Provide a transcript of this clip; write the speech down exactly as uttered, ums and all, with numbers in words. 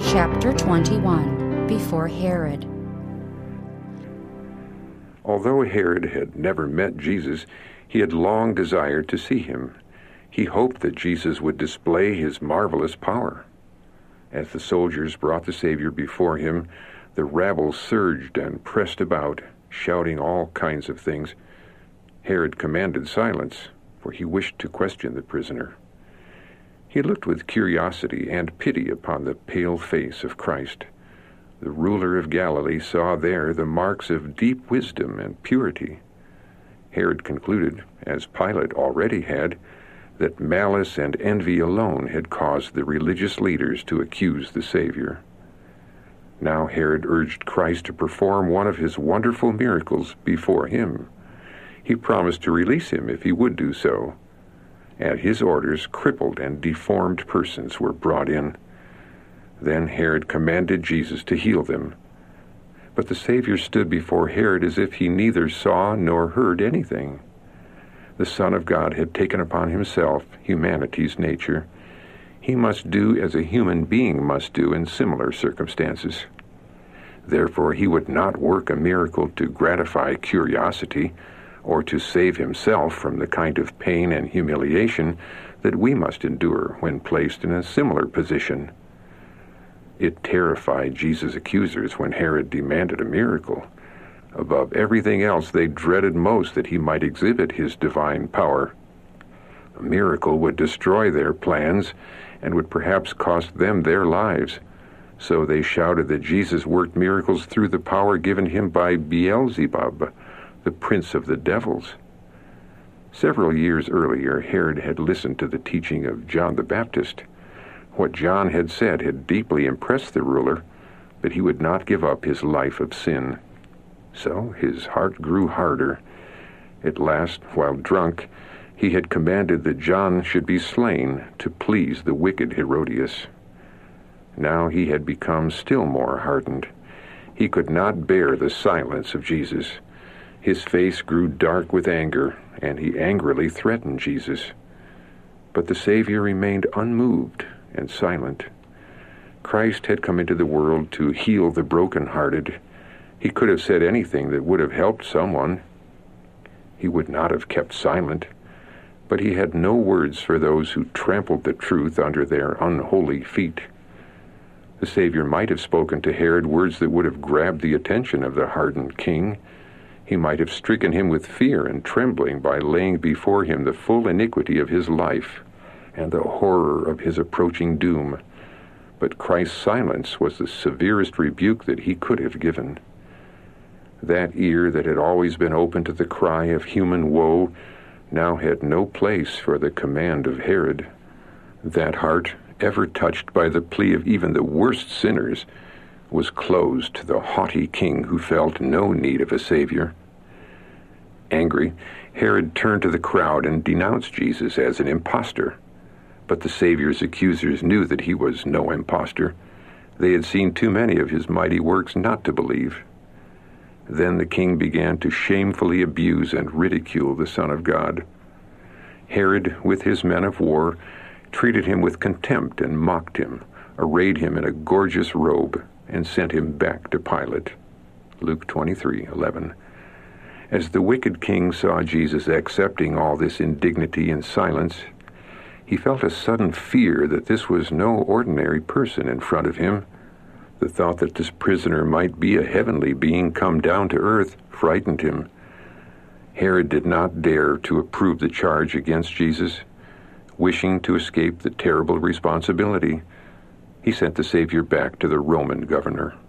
Chapter twenty-one. Before Herod. Although Herod had never met Jesus, he had long desired to see him. He hoped that Jesus would display his marvelous power. As the soldiers brought the Savior before him, the rabble surged and pressed about, shouting all kinds of things. Herod commanded silence, for he wished to question the prisoner. He looked with curiosity and pity upon the pale face of Christ. The ruler of Galilee saw there the marks of deep wisdom and purity. Herod concluded, as Pilate already had, that malice and envy alone had caused the religious leaders to accuse the Savior. Now Herod urged Christ to perform one of his wonderful miracles before him. He promised to release him if he would do so. At his orders, crippled and deformed persons were brought in. Then Herod commanded Jesus to heal them. But the Savior stood before Herod as if he neither saw nor heard anything. The Son of God had taken upon himself humanity's nature. He must do as a human being must do in similar circumstances. Therefore, he would not work a miracle to gratify curiosity or to save himself from the kind of pain and humiliation that we must endure when placed in a similar position. It terrified Jesus' accusers when Herod demanded a miracle. Above everything else, they dreaded most that he might exhibit his divine power. A miracle would destroy their plans and would perhaps cost them their lives. So they shouted that Jesus worked miracles through the power given him by Beelzebub, the prince of the devils. Several years earlier, Herod had listened to the teaching of John the Baptist. What John had said had deeply impressed the ruler, but he would not give up his life of sin. So his heart grew harder. At last, while drunk, he had commanded that John should be slain to please the wicked Herodias. Now he had become still more hardened. He could not bear the silence of Jesus. His face grew dark with anger, and he angrily threatened Jesus. But the Savior remained unmoved and silent. Christ had come into the world to heal the brokenhearted. He could have said anything that would have helped someone. He would not have kept silent, but he had no words for those who trampled the truth under their unholy feet. The Savior might have spoken to Herod words that would have grabbed the attention of the hardened king. He might have stricken him with fear and trembling by laying before him the full iniquity of his life and the horror of his approaching doom. But Christ's silence was the severest rebuke that he could have given. That ear that had always been open to the cry of human woe now had no place for the command of Herod. That heart, ever touched by the plea of even the worst sinners, was closed to the haughty king who felt no need of a Savior. Angry, Herod turned to the crowd and denounced Jesus as an impostor. But the Savior's accusers knew that he was no impostor. They had seen too many of his mighty works not to believe. Then the king began to shamefully abuse and ridicule the Son of God. Herod, with his men of war, treated him with contempt and mocked him, arrayed him in a gorgeous robe, and sent him back to Pilate. Luke twenty-three eleven. As the wicked king saw Jesus accepting all this indignity in silence, he felt a sudden fear that this was no ordinary person in front of him. The thought that this prisoner might be a heavenly being come down to earth frightened him. Herod did not dare to approve the charge against Jesus. Wishing to escape the terrible responsibility, he sent the Savior back to the Roman governor.